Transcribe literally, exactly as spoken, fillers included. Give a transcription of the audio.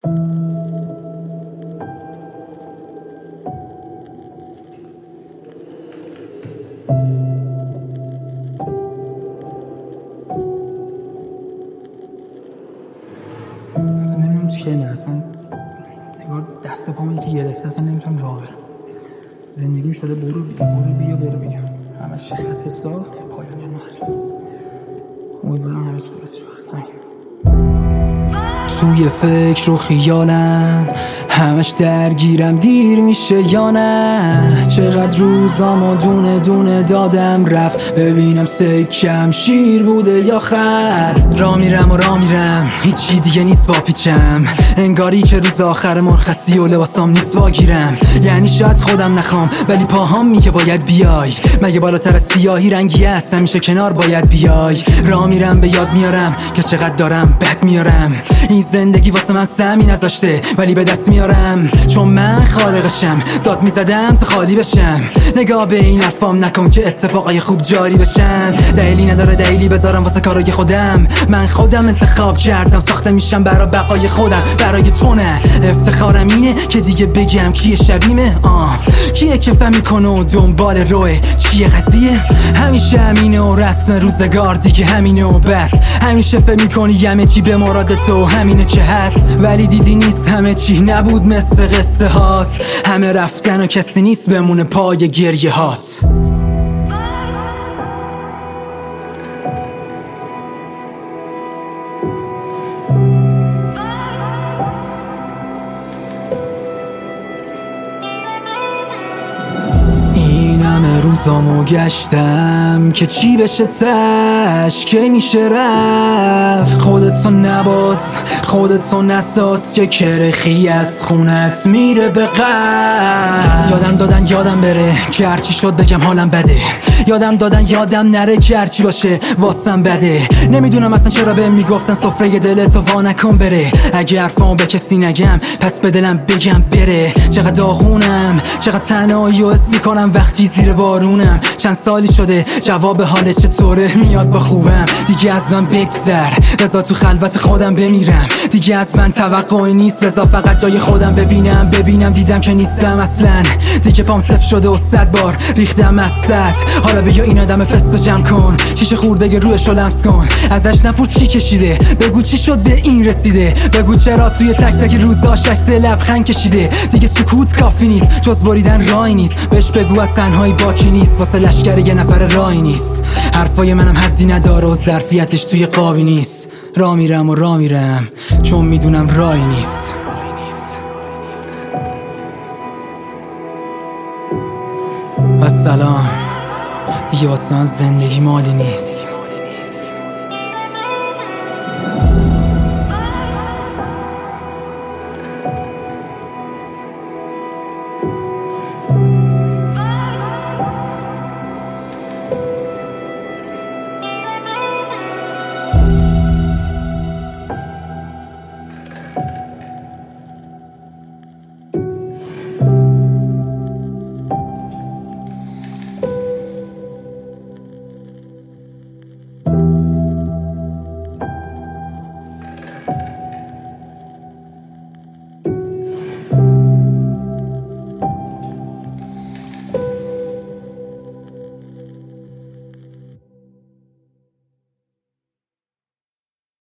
اصلا نمیدونم چیه، نه اصلا نگار دست پامو یکی گرفته، اصلا نمیتونم راه برم. زندگیم شده برو بیا برو بیا برو بیا، همش خط صاف پایانی نهر. امیدوارم همه چی درست شد. توی فکر و خیالم همش درگیرم، دیر میشه یا نه؟ چقدر روزامو دونه دونه دادم رفت، ببینم سکم شیر بوده یا خط. را میرم و را میرم هیچی دیگه نیست با پیچم، انگاری که روز آخر مرخصی و لباسام نیست واگیرم. یعنی شاید خودم نخوام ولی پاهام میگه باید بیای، مگه بالاتر از سیاهی رنگی هست همیشه کنار باید بیای. را میرم به یاد میارم که چقدر دارم بد میارم، این زندگی واسه من سمی نذاشته ولی به دست میارم، چون من خالقشم. داد میزدم تا خالی بشم، نگاه به این حرفام نکن که اتفاقای خوب جاری بشن. دلیلی نداره دلیلی بذارم واسه کارای خودم، من خودم انتخاب کردم، ساخته میشم برای بقای خودم، برای تو نه. افتخارم اینه که دیگه بگم کیه شبیمه، آه کیه که فهم میکنه و دنبال روه، چیه قضیه. همیشه همینه و رسم روزگار دیگه همینه و بس، همیشه فهم میکنی همه چی به مراد تو همینه که هست، ولی دیدی نیست همه چی نبود مثل قصه هات. همه رفتن و کسی نیست بمونه پای گریه هات. این همه روزامو گشتم که چی بشه تش، که میشه رفت. خودتو نباز خودتو نساز که کرخی از خونت میره به قلب. یادم دادن یادم بره که هرچی شد بگم حالم بده، یادم دادن یادم نره که هرچی باشه واسم بده. نمیدونم اصلا چرا بهم میگفتن سفره دلتو وا نکن بره، اگه حرفامو به کسی نگم پس به دلم بگم بره. چقدر داغونم چقدر تنهایی و حس میکنم وقتی زیر بارونم. چند سالی شده جواب حال چطوره میاد با خوبم، دیگه از من بگذر بذار تو خلوت خودم بمیرم. دیگه از من توقعی نیست بذار فقط جای خودم ببینم. ببینم دیدم که نیستم اصلا، دیگه پام صفر شده و صد بار ریختم از سطح. حالا بیا این آدم فستو جمع کن، شیشه خورده روشو لمس کن، ازش نپرس چی کشیده، بگو چی شد به این رسیده، بگو چرا توی تک تک روزاش عکس لبخند کشیده. دیگه سکوت کافی نیست جز بریدن راهی نیست، بهش بگو از تنهایی باکی نیست، واسه لشکر یه نفر راهی نیست. حرفای منم حدی نداره و ظرفیتش توی قابی نیست. را میرم و را میرم چون میدونم راهی نیست. و سلام دیگه واسه من زندگی مالی نیست.